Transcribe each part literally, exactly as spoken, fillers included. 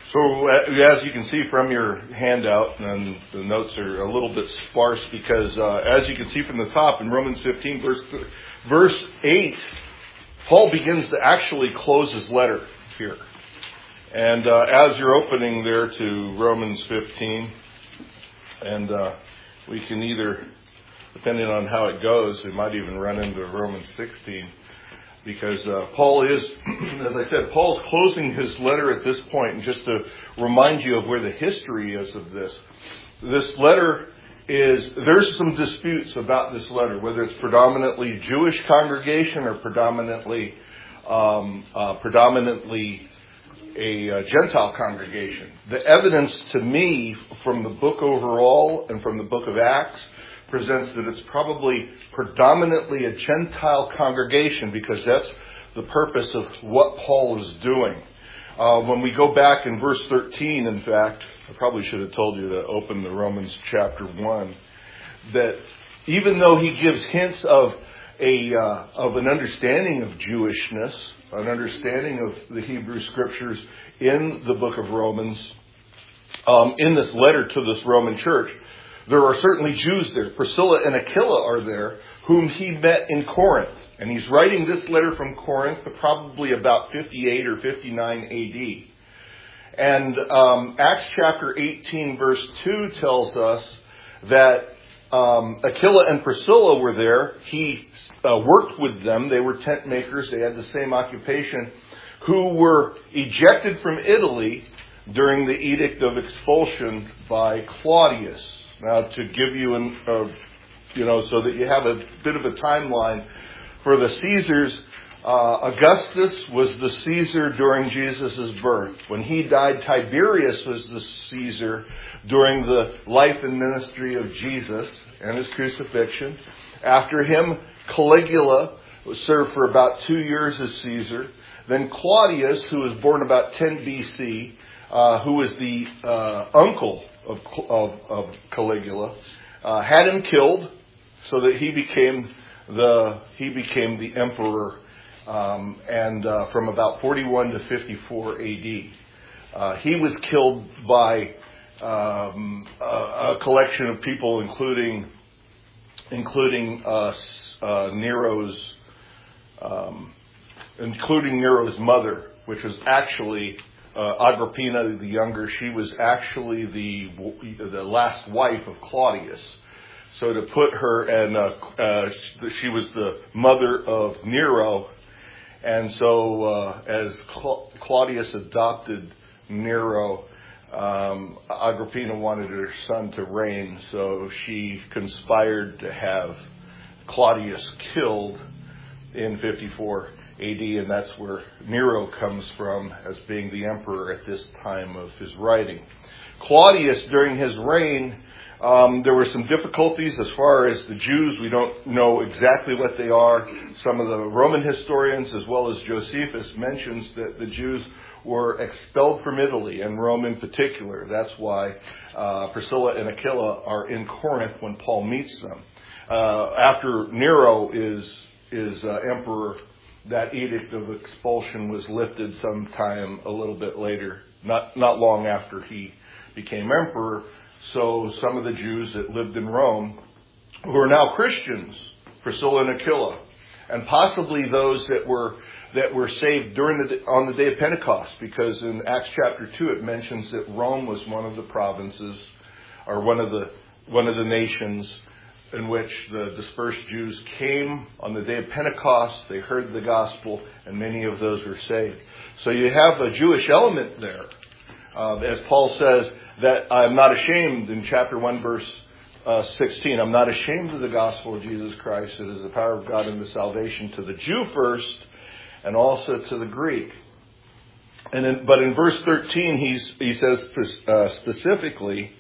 So as you can see from your handout, and the notes are a little bit sparse because uh, as you can see from the top in Romans fifteen, verse verse eight, Paul begins to actually close his letter here. And uh, as you're opening there to Romans fifteen, and uh, we can either, depending on how it goes, we might even run into Romans sixteen. Because uh, Paul is, as I said, Paul's closing his letter at this point. And just to remind you of where the history is of this, this letter is, there's some disputes about this letter, whether it's predominantly Jewish congregation or predominantly, um, uh, predominantly a uh, Gentile congregation. The evidence to me from the book overall and from the book of Acts presents that it's probably predominantly a Gentile congregation, because that's the purpose of what Paul is doing. Uh, when we go back in verse thirteen, in fact, I probably should have told you to open the Romans chapter one, that even though he gives hints of a uh, of an understanding of Jewishness, an understanding of the Hebrew scriptures in the book of Romans, um, in this letter to this Roman church, there are certainly Jews there. Priscilla and Aquila are there, whom he met in Corinth. And he's writing this letter from Corinth, probably about fifty-eight or fifty-nine A D. And um, Acts chapter eighteen, verse two tells us that um, Aquila and Priscilla were there. He uh, worked with them. They were tent makers. They had the same occupation. Who were ejected from Italy during the Edict of Expulsion by Claudius. Now, to give you an, uh, you know, so that you have a bit of a timeline for the Caesars, uh, Augustus was the Caesar during Jesus' birth. When he died, Tiberius was the Caesar during the life and ministry of Jesus and his crucifixion. After him, Caligula served for about two years as Caesar. Then Claudius, who was born about ten B C, uh, who was the uh, uncle Of, of, of Caligula, uh, had him killed, so that he became the he became the emperor, um, and uh, from about forty-one to fifty-four A D, uh, he was killed by um, a, a collection of people, including including uh, uh, Nero's um, including Nero's mother, which was actually. Uh, Agrippina the younger, she was actually the the last wife of Claudius. So to put her, and uh, uh, she was the mother of Nero, and so uh, as Claudius adopted Nero, um, Agrippina wanted her son to reign, so she conspired to have Claudius killed in fifty-four A D, and that's where Nero comes from as being the emperor at this time of his writing. Claudius, during his reign, um, there were some difficulties as far as the Jews. We don't know exactly what they are. Some of the Roman historians, as well as Josephus, mentions that the Jews were expelled from Italy, and Rome in particular. That's why uh, Priscilla and Aquila are in Corinth when Paul meets them. Uh, after Nero is is uh, emperor, that edict of expulsion was lifted sometime a little bit later, not not long after he became emperor. So some of the Jews that lived in Rome, who are now Christians, Priscilla and Aquila, and possibly those that were that were saved during the on the day of Pentecost, because in Acts chapter two it mentions that Rome was one of the provinces, or one of the one of the nations in which the dispersed Jews came on the day of Pentecost. They heard the gospel, and many of those were saved. So you have a Jewish element there. Uh, as Paul says, that I'm not ashamed in chapter one, verse uh, sixteen. I'm not ashamed of the gospel of Jesus Christ. It is the power of God unto salvation to the Jew first, and also to the Greek. And in, but in verse thirteen, he's, he says uh, specifically,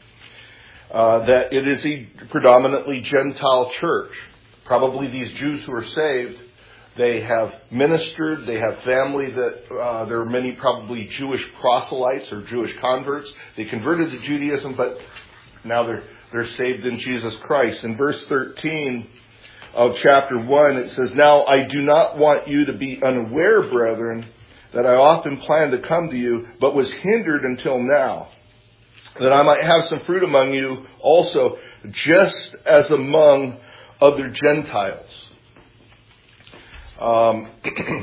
Uh, that it is a predominantly Gentile church. Probably these Jews who are saved, they have ministered, they have family that, uh, there are many probably Jewish proselytes or Jewish converts. They converted to Judaism, but now they're, they're saved in Jesus Christ. In verse thirteen of chapter one, it says, "Now I do not want you to be unaware, brethren, that I often planned to come to you, but was hindered until now, that I might have some fruit among you also, just as among other Gentiles. Um,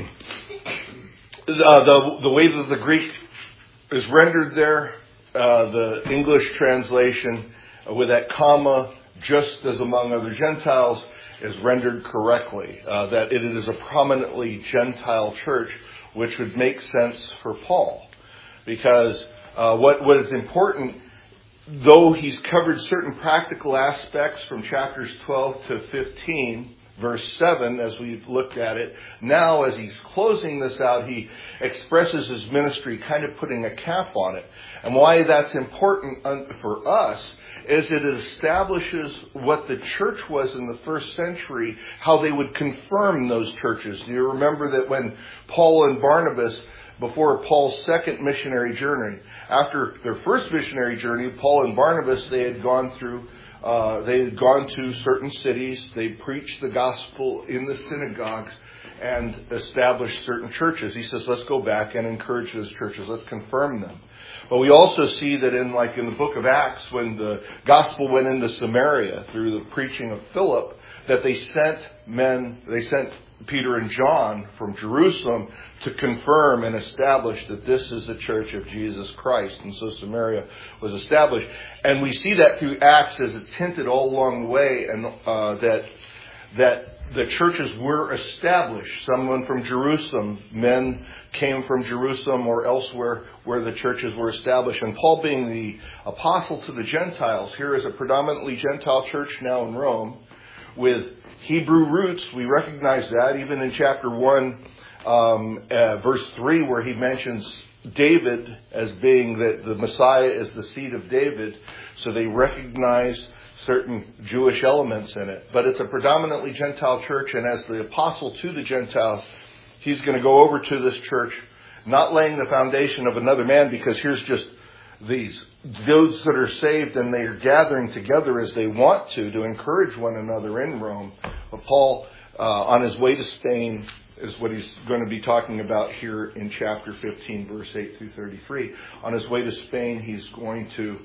uh, the, the way that the Greek is rendered there, uh, the English translation uh, with that comma, just as among other Gentiles, is rendered correctly. Uh, that it is a prominently Gentile church, which would make sense for Paul. Because uh, what, what is important, though he's covered certain practical aspects from chapters twelve to fifteen, verse seven, as we've looked at it, now as he's closing this out, he expresses his ministry, kind of putting a cap on it. And why that's important for us is it establishes what the church was in the first century, how they would confirm those churches. Do you remember that when Paul and Barnabas, before Paul's second missionary journey, after their first missionary journey, Paul and Barnabas, they had gone through, uh, they had gone to certain cities, they preached the gospel in the synagogues, and established certain churches. He says, let's go back and encourage those churches, let's confirm them. But we also see that in like in the book of Acts, when the gospel went into Samaria through the preaching of Philip, that they sent men, they sent Peter and John from Jerusalem to confirm and establish that this is the church of Jesus Christ. And so Samaria was established. And we see that through Acts as it's hinted all along the way, and uh, that that the churches were established. Someone from Jerusalem, men came from Jerusalem or elsewhere where the churches were established. And Paul, being the apostle to the Gentiles, here is a predominantly Gentile church now in Rome with Hebrew roots. We recognize that even in chapter one, um, uh, verse three, where he mentions David as being that the Messiah is the seed of David. So they recognize certain Jewish elements in it. But it's a predominantly Gentile church, and as the apostle to the Gentiles, he's going to go over to this church, not laying the foundation of another man, because here's just these, those that are saved, and they are gathering together as they want to, to encourage one another in Rome. But Paul, uh, on his way to Spain, is what he's going to be talking about here in chapter fifteen, verse eight through thirty-three. On his way to Spain, he's going to,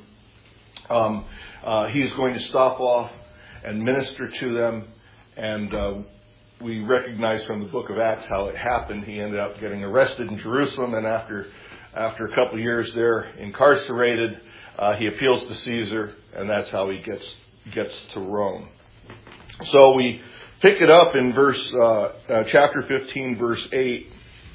um, uh, he's going to stop off and minister to them, and uh, we recognize from the book of Acts how it happened. He ended up getting arrested in Jerusalem, and after after a couple of years there, incarcerated, uh, he appeals to Caesar, and that's how he gets gets to Rome. So we pick it up in verse uh, uh, chapter fifteen, verse eight,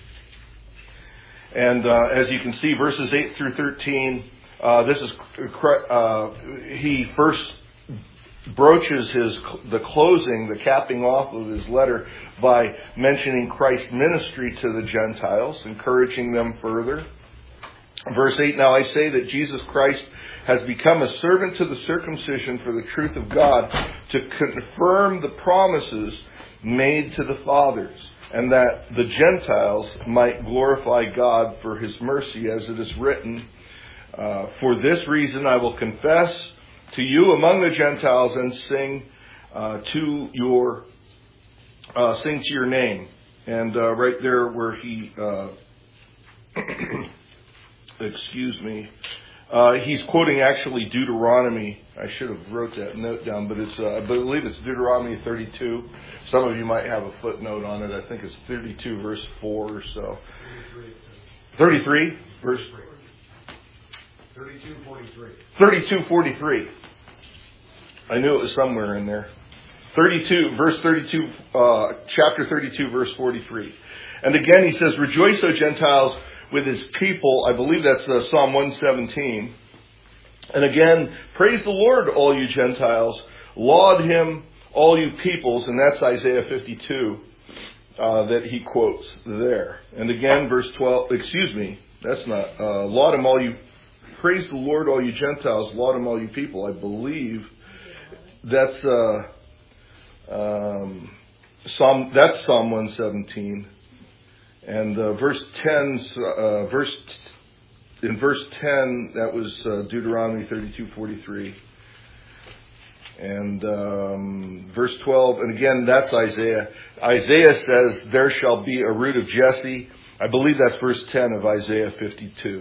and uh, as you can see, verses eight through thirteen. Uh, this is uh, he first broaches his the closing, the capping off of his letter by mentioning Christ's ministry to the Gentiles, encouraging them further. Verse eight, now I say that Jesus Christ has become a servant to the circumcision for the truth of God, to confirm the promises made to the fathers, and that the Gentiles might glorify God for his mercy, as it is written, uh, for this reason I will confess to you among the Gentiles and sing uh, to your uh, sing to your name. And uh, right there where he uh, excuse me uh, he's quoting actually Deuteronomy. I should have wrote that note down, but it's uh, I believe it's Deuteronomy thirty-two. Some of you might have a footnote on it. I think it's thirty-two verse four or so. thirty-three verse thirty-two forty-three. thirty-two forty-three. I knew it was somewhere in there. thirty-two, verse thirty-two, uh, chapter thirty-two, verse forty-three. And again he says, rejoice, O Gentiles, with his people. I believe that's uh, Psalm one seventeen. And again, praise the Lord, all you Gentiles. Laud him, all you peoples. And that's Isaiah fifty-two uh, that he quotes there. And again, verse twelve, excuse me, that's not, uh, laud him, all you, praise the Lord, all you Gentiles. Laud him, all you people. I believe that's, uh, um, Psalm, that's Psalm one seventeen. And uh, verse ten, uh, verse in verse ten, that was uh, Deuteronomy thirty-two forty-three. And um, verse twelve, and again, that's Isaiah. Isaiah says, there shall be a root of Jesse, I believe that's verse ten of Isaiah fifty-two.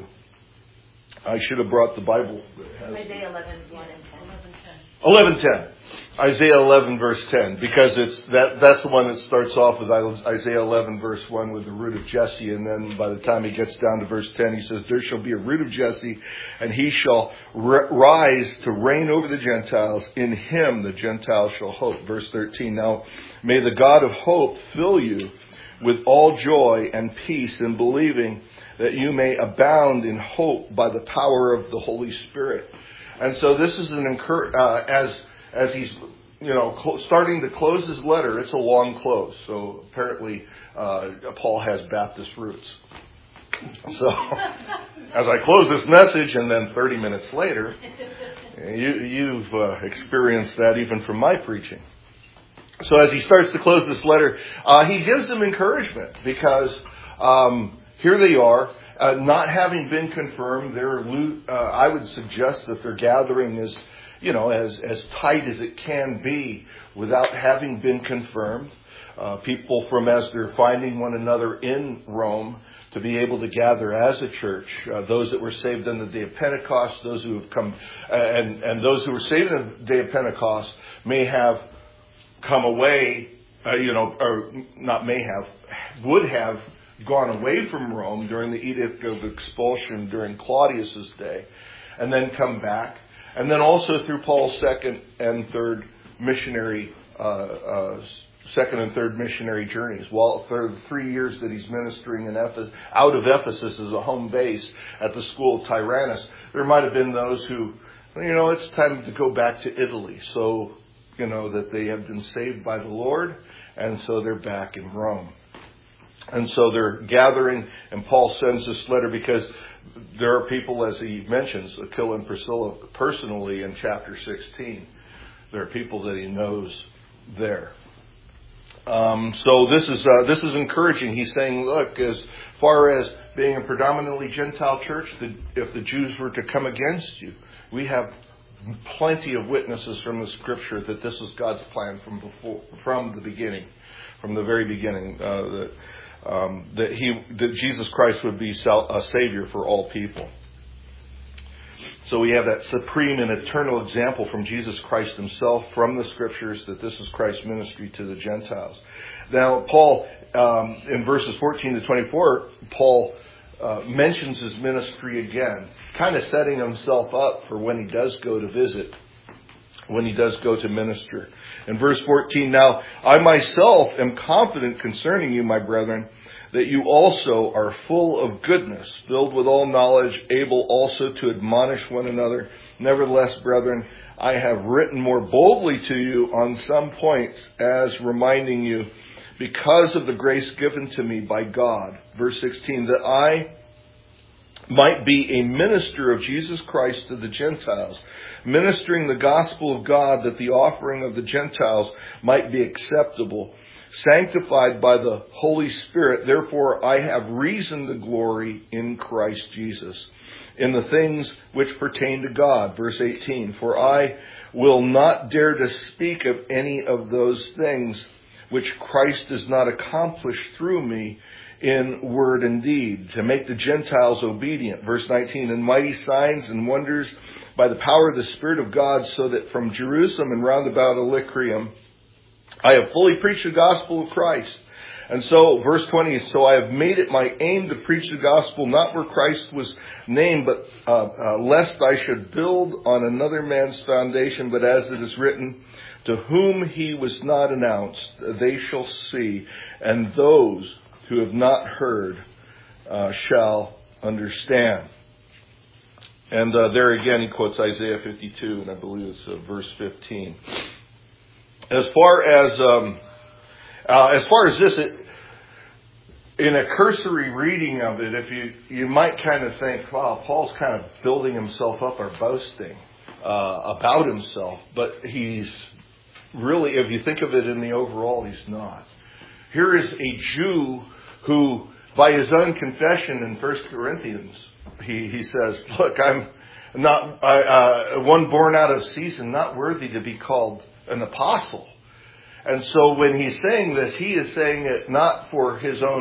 I should have brought the Bible. Isaiah eleven, one and ten. eleven ten. Isaiah eleven verse ten, because it's that that's the one that starts off with Isaiah eleven verse one with the root of Jesse, and then by the time he gets down to verse ten, he says, "There shall be a root of Jesse, and he shall r- rise to reign over the Gentiles. In him the Gentiles shall hope." Verse thirteen. Now may the God of hope fill you with all joy and peace in believing, that you may abound in hope by the power of the Holy Spirit. And so this is an encour- uh, as as he's you know cl- starting to close his letter. It's a long close, so apparently uh, Paul has Baptist roots. So as I close this message, and then thirty minutes later, you, you've uh, experienced that even from my preaching. So as he starts to close this letter, uh, he gives them encouragement, because um, here they are. Uh, not having been confirmed, their uh, I would suggest that their gathering is, you know, as as tight as it can be without having been confirmed. Uh, people from as they're finding one another in Rome to be able to gather as a church. Uh, those that were saved on the day of Pentecost, those who have come, uh, and and those who were saved on the day of Pentecost may have come away, uh, you know, or not may have, would have gone away from Rome during the edict of expulsion during Claudius's day, and then come back, and then also through Paul's second and third missionary, uh, uh, second and third missionary journeys. While for the three years that he's ministering in Ephesus, out of Ephesus as a home base at the school of Tyrannus, there might have been those who, you know, it's time to go back to Italy. So, you know, that they have been saved by the Lord, and so they're back in Rome. And so they're gathering, and Paul sends this letter because there are people, as he mentions, Aquila and Priscilla personally in chapter sixteen. There are people that he knows there. Um, so this is uh, this is encouraging. He's saying, look, as far as being a predominantly Gentile church, the, if the Jews were to come against you, we have plenty of witnesses from the Scripture that this was God's plan from before, from the beginning, from the very beginning. Uh, that Um, that he, that Jesus Christ would be a Savior for all people. So we have that supreme and eternal example from Jesus Christ himself, from the Scriptures, that this is Christ's ministry to the Gentiles. Now, Paul, um, in verses fourteen to twenty-four, Paul uh, mentions his ministry again, kind of setting himself up for when he does go to visit, when he does go to minister. In verse fourteen, "Now I myself am confident concerning you, my brethren, that you also are full of goodness, filled with all knowledge, able also to admonish one another. Nevertheless, brethren, I have written more boldly to you on some points, as reminding you, because of the grace given to me by God." Verse sixteen, "that I might be a minister of Jesus Christ to the Gentiles, ministering the gospel of God, that the offering of the Gentiles might be acceptable, sanctified by the Holy Spirit. Therefore I have reason to glory in Christ Jesus, in the things which pertain to God." Verse eighteen, "For I will not dare to speak of any of those things which Christ does not accomplish through me in word and deed, to make the Gentiles obedient." Verse nineteen, "and mighty signs and wonders by the power of the Spirit of God, so that from Jerusalem and round about Illyricum I have fully preached the gospel of Christ." And so, verse twenty, "So I have made it my aim to preach the gospel, not where Christ was named, but uh, uh, lest I should build on another man's foundation. But as it is written, to whom he was not announced, they shall see, and those who have not heard uh, shall understand." And uh, there again he quotes Isaiah fifty-two, and I believe it's uh, verse fifteen. As far as um, uh, as far as this, it, in a cursory reading of it, if you you might kind of think, wow, Paul's kind of building himself up or boasting uh, about himself, but he's really, if you think of it in the overall, he's not. Here is a Jew who, by his own confession in First Corinthians, he, he says, look, I'm not I, uh, one born out of season, not worthy to be called an apostle. And so when he's saying this, he is saying it not for his own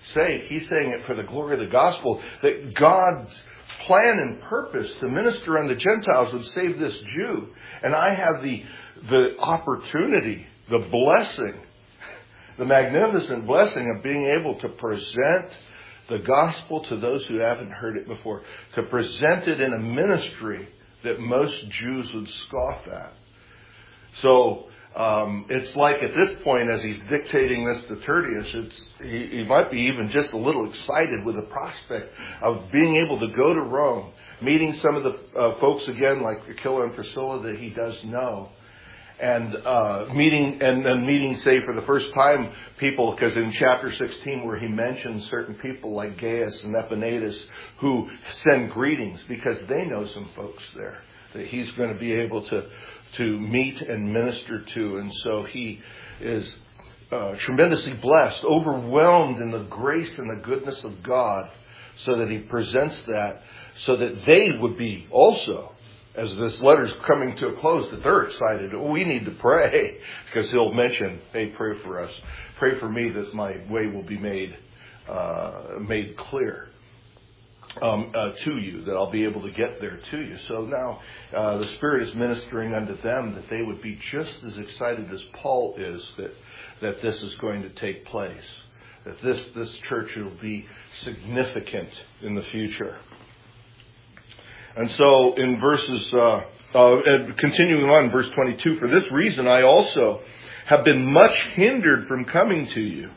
sake. He's saying it for the glory of the gospel, that God's plan and purpose to minister unto Gentiles would save this Jew. And I have the the opportunity, the blessing, the magnificent blessing of being able to present the gospel to those who haven't heard it before, to present it in a ministry that most Jews would scoff at. So um, it's like at this point, as he's dictating this to Tertius, it's, he, he might be even just a little excited with the prospect of being able to go to Rome, meeting some of the uh, folks again, like Aquila and Priscilla, that he does know. And uh, meeting and then meeting, say, for the first time, people, because in chapter sixteen, where he mentions certain people like Gaius and Epaenetus who send greetings because they know some folks there that he's going to be able to to meet and minister to, and so he is uh, tremendously blessed, overwhelmed in the grace and the goodness of God, so that he presents that, so that they would be also. As this letter's coming to a close, that they're excited. We need to pray, because he'll mention, hey, pray for us. Pray for me that my way will be made uh, made clear um, uh, to you, that I'll be able to get there to you. So now uh, the Spirit is ministering unto them that they would be just as excited as Paul is that that this is going to take place, that this, this church will be significant in the future. And so in verses, uh, uh, and continuing on, verse twenty-two, for this reason I also have been much hindered from coming to you.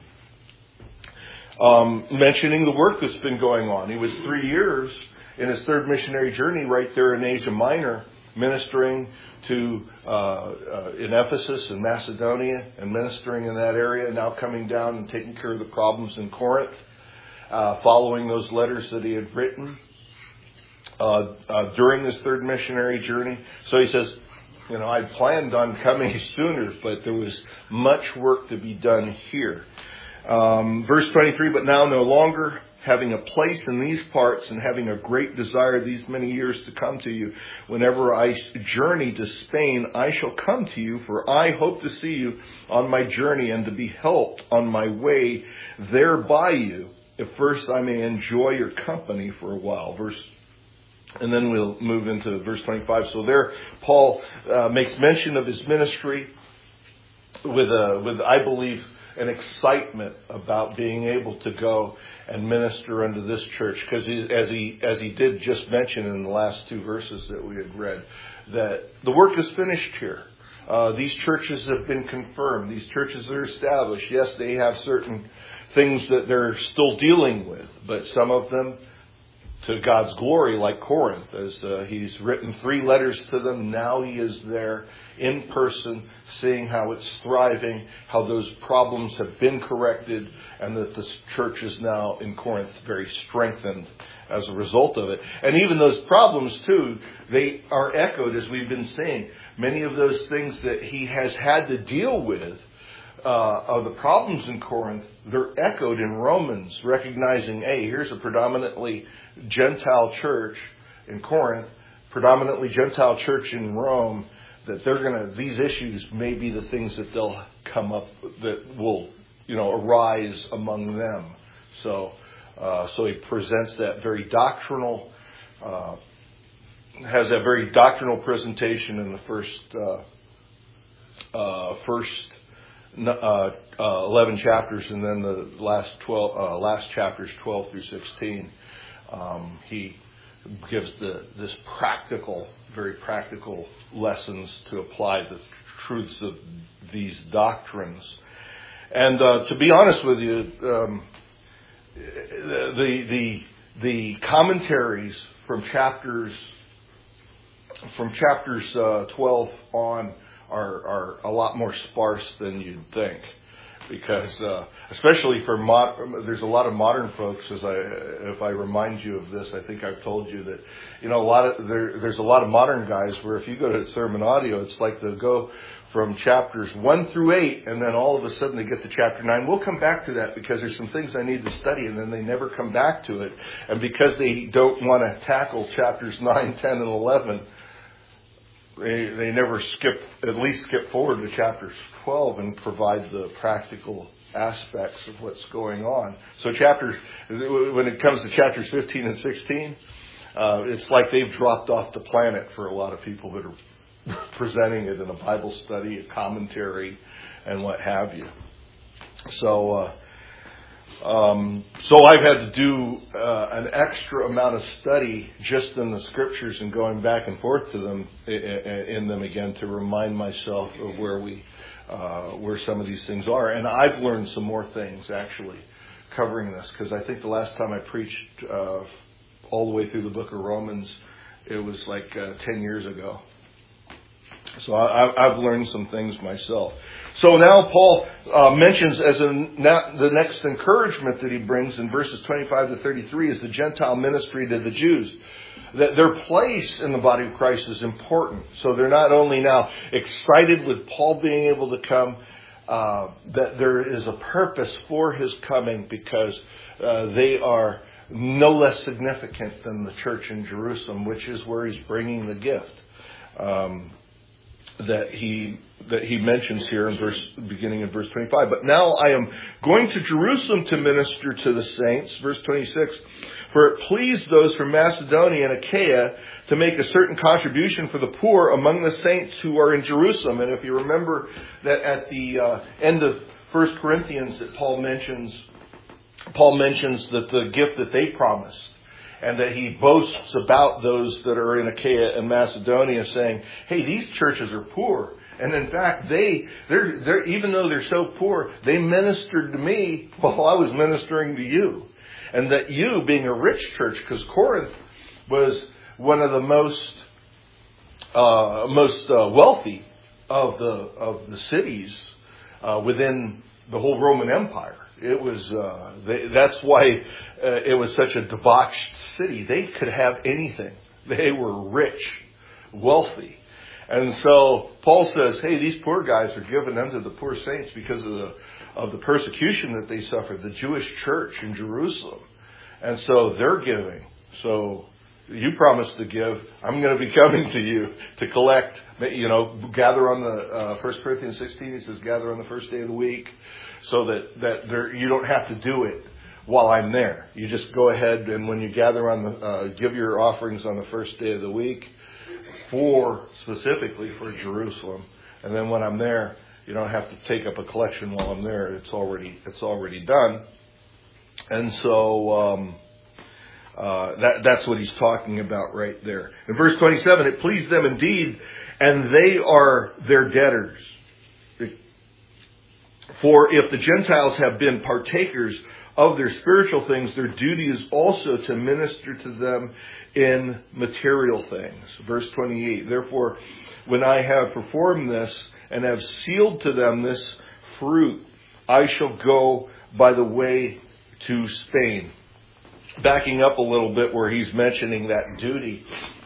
Um, mentioning the work that's been going on. He was three years in his third missionary journey right there in Asia Minor, ministering to uh, uh, in Ephesus and Macedonia, and ministering in that area, now coming down and taking care of the problems in Corinth, uh, following those letters that he had written. Uh, uh, during this third missionary journey. So he says, you know, I planned on coming sooner, but there was much work to be done here. Um, verse twenty-three, but now no longer, having a place in these parts and having a great desire these many years to come to you, whenever I journey to Spain, I shall come to you, for I hope to see you on my journey and to be helped on my way there by you, if first I may enjoy your company for a while. Verse And then we'll move into verse twenty-five. So there, Paul uh, makes mention of his ministry with, a, with I believe, an excitement about being able to go and minister unto this church. Because as he as he did just mention in the last two verses that we had read, that the work is finished here. Uh, these churches have been confirmed. These churches are established. Yes, they have certain things that they're still dealing with, but some of them to God's glory, like Corinth, as uh, he's written three letters to them. Now he is there in person, seeing how it's thriving, how those problems have been corrected, and that the church is now in Corinth very strengthened as a result of it. And even those problems, too, they are echoed, as we've been saying. Many of those things that he has had to deal with, Uh, of the problems in Corinth, they're echoed in Romans, recognizing, hey, here's a predominantly Gentile church in Corinth, predominantly Gentile church in Rome, that they're going to, these issues may be the things that they'll come up, that will, you know, arise among them. So, uh, so he presents that very doctrinal, uh, has that very doctrinal presentation in the first, uh, uh, first, Uh, uh, eleven chapters, and then the last twelve, uh, last chapters twelve through sixteen. Um, he gives the this practical, very practical lessons to apply the truths of these doctrines. And uh, to be honest with you, um, the the the commentaries from chapters from chapters uh, twelve on Are, are a lot more sparse than you'd think, because uh, especially for mod- there's a lot of modern folks. As I, if I remind you of this, I think I've told you that you know a lot of there, there's a lot of modern guys where if you go to Sermon Audio, it's like they'll go from chapters one through eight, and then all of a sudden they get to chapter nine. We'll come back to that because there's some things I need to study, and then they never come back to it. And because they don't want to tackle chapters nine, ten, and eleven. They, they never skip, at least skip forward to chapters twelve and provide the practical aspects of what's going on. So chapters, when it comes to chapters fifteen and sixteen, uh, it's like they've dropped off the planet for a lot of people that are presenting it in a Bible study, a commentary, and what have you. So, uh, um, so I've had to do uh, an extra amount of study just in the scriptures and going back and forth to them in them again to remind myself of where we, uh, where some of these things are. And I've learned some more things actually covering this, because I think the last time I preached uh, all the way through the book of Romans, it was like uh, ten years ago. So I, I've learned some things myself. So now Paul uh, mentions as a, na- the next encouragement that he brings in verses twenty-five to thirty-three is the Gentile ministry to the Jews. That their place in the body of Christ is important. So they're not only now excited with Paul being able to come, uh, that there is a purpose for his coming, because uh, they are no less significant than the church in Jerusalem, which is where he's bringing the gift. Um, that he that he mentions here in verse beginning in verse twenty-five. But now I am going to Jerusalem to minister to the saints. Verse twenty-six. For it pleased those from Macedonia and Achaia to make a certain contribution for the poor among the saints who are in Jerusalem. And if you remember that at the uh, end of First Corinthians that Paul mentions, Paul mentions that the gift that they promised, and that he boasts about those that are in Achaia and Macedonia, saying, hey, these churches are poor. And in fact, they, they're, they're, even though they're so poor, they ministered to me while I was ministering to you. And that you, being a rich church, because Corinth was one of the most, uh, most uh, wealthy of the, of the cities uh, within the whole Roman Empire. It was, uh, they, that's why uh, it was such a debauched city. They could have anything. They were rich, wealthy. And so Paul says, hey, these poor guys are given unto the poor saints because of the, of the persecution that they suffered, the Jewish church in Jerusalem. And so they're giving. So you promised to give. I'm going to be coming to you to collect, you know, gather on the, uh, First Corinthians sixteen, he says, gather on the first day of the week. So that, that there, you don't have to do it while I'm there. You just go ahead and when you gather on the, uh, give your offerings on the first day of the week for, specifically for Jerusalem. And then when I'm there, you don't have to take up a collection while I'm there. It's already, it's already done. And so, um, uh, that, that's what he's talking about right there. In verse twenty-seven, it pleased them indeed, and they are their debtors. For if the Gentiles have been partakers of their spiritual things, their duty is also to minister to them in material things. Verse twenty-eight, therefore, when I have performed this and have sealed to them this fruit, I shall go by the way to Spain. Backing up a little bit where he's mentioning that duty,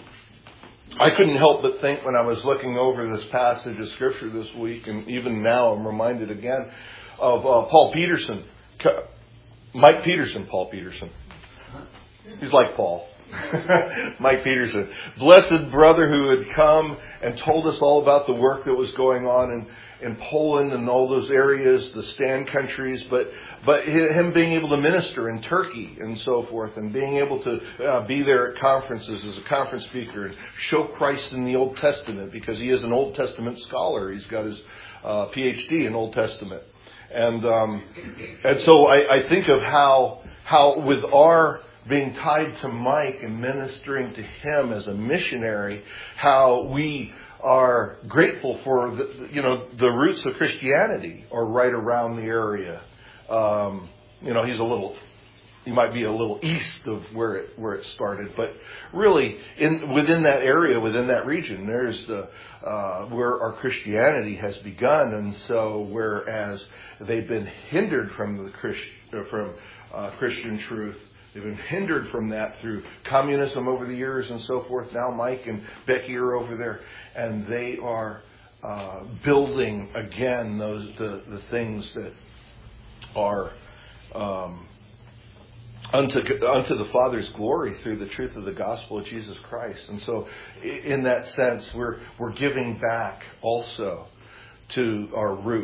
I couldn't help but think when I was looking over this passage of Scripture this week, and even now I'm reminded again of uh, Paul Peterson. Mike Peterson, Paul Peterson. He's like Paul. Mike Peterson. Blessed brother who had come and told us all about the work that was going on in, in Poland and all those areas, the Stan countries, but but him being able to minister in Turkey and so forth, and being able to uh, be there at conferences as a conference speaker and show Christ in the Old Testament, because he is an Old Testament scholar. He's got his uh, P H D in Old Testament. And um, and so I, I think of how how with our being tied to Mike and ministering to him as a missionary, how we are grateful for the, you know, the roots of Christianity are right around the area. Um, you know, he's a little, he might be a little east of where it where it started, but really in within that area, within that region, there's the uh, where our Christianity has begun. And so, whereas they've been hindered from the Christ, from uh, Christian truth, they've been hindered from that through communism over the years and so forth. Now Mike and Becky are over there, and they are uh, building again those the, the things that are um, unto unto the Father's glory through the truth of the gospel of Jesus Christ. And so, in that sense, we're we're giving back also to our roots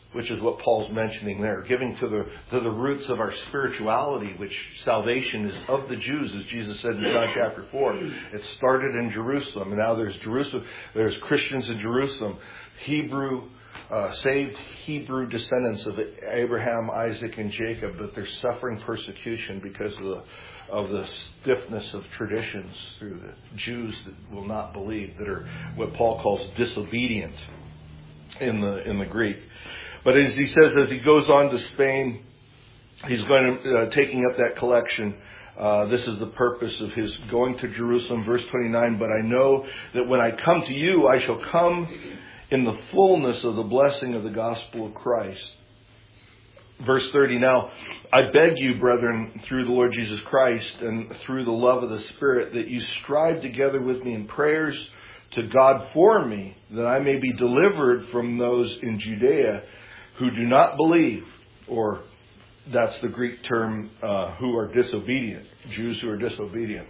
which is what Paul's mentioning there. Giving to the to the roots of our spirituality, which salvation is of the Jews, as Jesus said in John chapter four. It started in Jerusalem, and now there's Jerusalem. There's Christians in Jerusalem, Hebrew, uh, saved Hebrew descendants of Abraham, Isaac, and Jacob, but they're suffering persecution because of the of the stiffness of traditions through the Jews that will not believe, that are what Paul calls disobedient in the in the Greek. But as he says, as he goes on to Spain, he's going to uh, taking up that collection. Uh, this is the purpose of his going to Jerusalem. Verse twenty-nine, but I know that when I come to you, I shall come in the fullness of the blessing of the gospel of Christ. Verse thirty, now, I beg you, brethren, through the Lord Jesus Christ and through the love of the Spirit, that you strive together with me in prayers to God for me, that I may be delivered from those in Judea who do not believe, or that's the Greek term, uh, who are disobedient, Jews who are disobedient.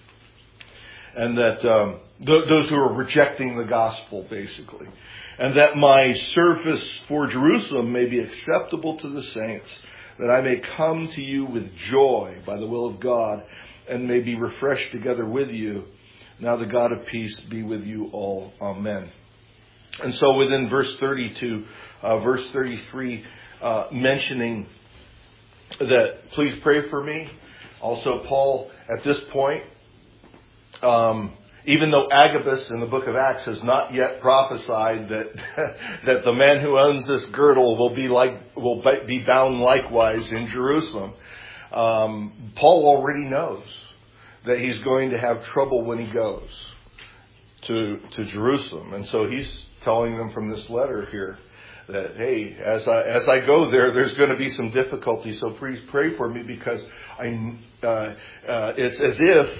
And that um, th- those who are rejecting the gospel, basically. And that my service for Jerusalem may be acceptable to the saints, that I may come to you with joy by the will of God, and may be refreshed together with you. Now the God of peace be with you all. Amen. And so within verse thirty-two, uh, verse thirty-three, uh, mentioning that please pray for me. Also, Paul, at this point, um, even though Agabus in the book of Acts has not yet prophesied that that the man who owns this girdle will be like will be bound likewise in Jerusalem, um, Paul already knows that he's going to have trouble when he goes to to Jerusalem, and so he's telling them from this letter here that, hey, as I as I go there, there's going to be some difficulty. So please pray for me, because I uh, uh, it's as if.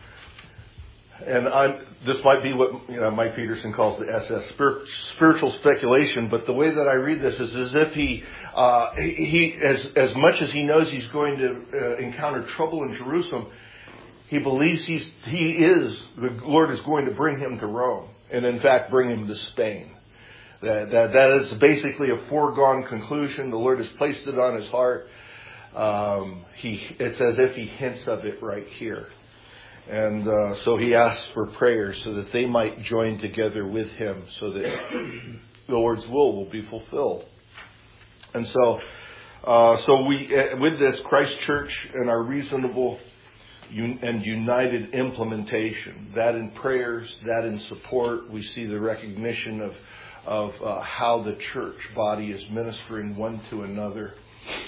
And I'm, this might be what you know, Mike Peterson calls the S S, spir- spiritual speculation. But the way that I read this is as if he, uh, he, he, as as much as he knows he's going to uh, encounter trouble in Jerusalem, he believes he's he is the Lord is going to bring him to Rome, and in fact bring him to Spain. That that that is basically a foregone conclusion. The Lord has placed it on his heart. Um, he it's as if he hints of it right here. And uh, so he asks for prayers so that they might join together with him, so that the Lord's will will be fulfilled. And so, uh, so we, uh, with this, Christ Church and our reasonable un- and united implementation, that in prayers, that in support, we see the recognition of of uh, how the church body is ministering one to another,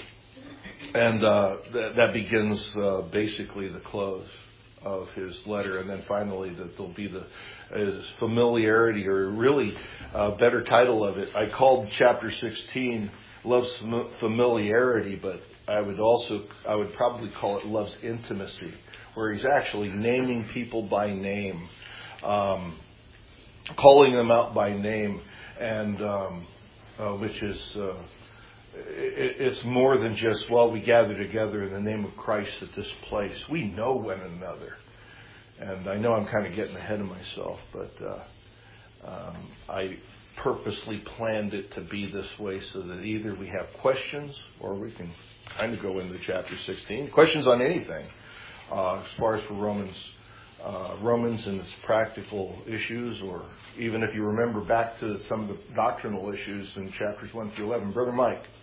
and uh, th- that begins uh, basically the close of his letter. And then finally that there'll be the his familiarity, or really a better title of it. I called chapter sixteen Love's Familiarity, but I would also I would probably call it Love's Intimacy, where he's actually naming people by name, um, calling them out by name, and um, uh, which is uh, it's more than just, well, we gather together in the name of Christ at this place. We know one another. And I know I'm kind of getting ahead of myself, but uh, um, I purposely planned it to be this way so that either we have questions, or we can kind of go into chapter sixteen. Questions on anything, uh, as far as for Romans, uh, Romans and its practical issues, or even if you remember back to some of the doctrinal issues in chapters one through eleven. Brother Mike.